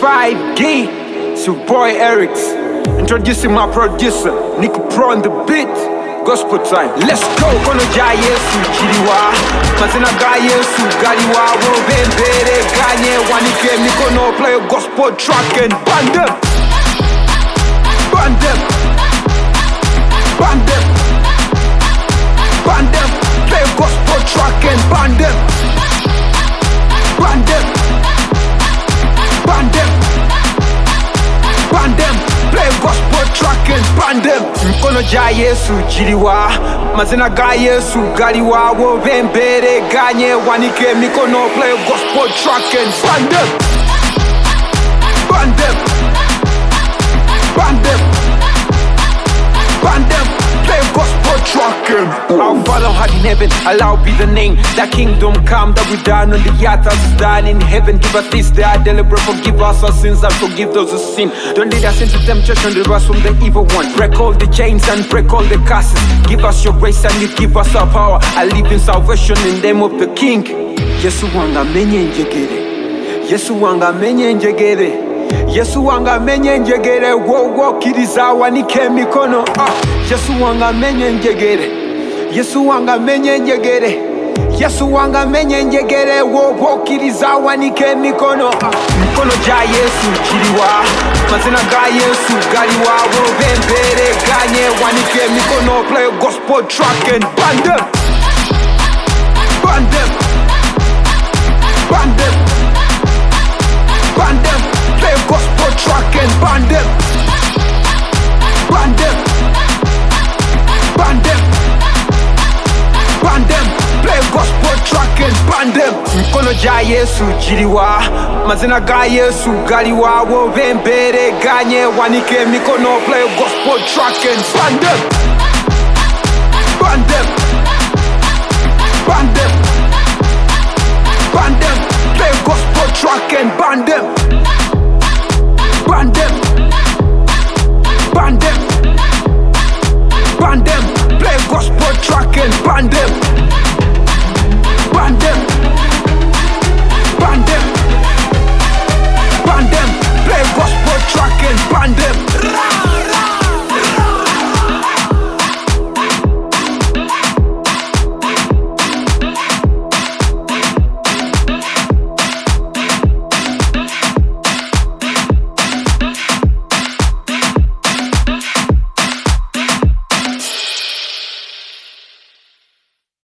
5D, it's your boy Erics. Introducing my producer, Nick Pro on the beat. Gospel time, let's go. Kono ja Yesu chiriwa, mazina ga Yesu galiwa. Wo bembere ganye wanike mikono. Play a gospel track and band them, band them, band them, band them. Play a gospel track and band them, band them, band them, band them. Play gospel track and band them. Mkono ja Yesu chiriwa, mazina ga Yesu galiwa. Wo bembere ganye wanike mikono. Play gospel track and band them, band them, band them, band them. Play gospel track and our Father heart in heaven, allowed be the name. That kingdom come, that we done on the earth as it's done in heaven. Give us this day our daily bread. Forgive us our sins and forgive those who sin. Don't lead us into temptation, deliver us from the evil one. Break all the chains and break all the curses. Give us your grace and you give us our power. I live in salvation in the name of the King. Yesu wanga menye njegere, Yesu wanga menye njegere, Yesu wanga menye njegere. Wo kiriza wanike mikono. Yesu wanga menye njegere, Yesu wanga menye njegere, Yesu wanga menye njegere. Wo kiriza wanike mikono. Mkono ja Yesu chiriwa, mazina ga Yesu galiwa. Wo bembere ganye wanike mikono. Play a gospel track and band them, band them, band them, band them. Play a gospel track and band them, band them, band them, band them. Play a gospel track and band them. Mkono ja Yesu chiriwa, mazina ga Yesu galiwa. Wo bembere ganye wanike mikono. Play a gospel track and band them, band them, band them, band them. Play a gospel track and band them, band them, band them, band them. Play a gospel track and band them.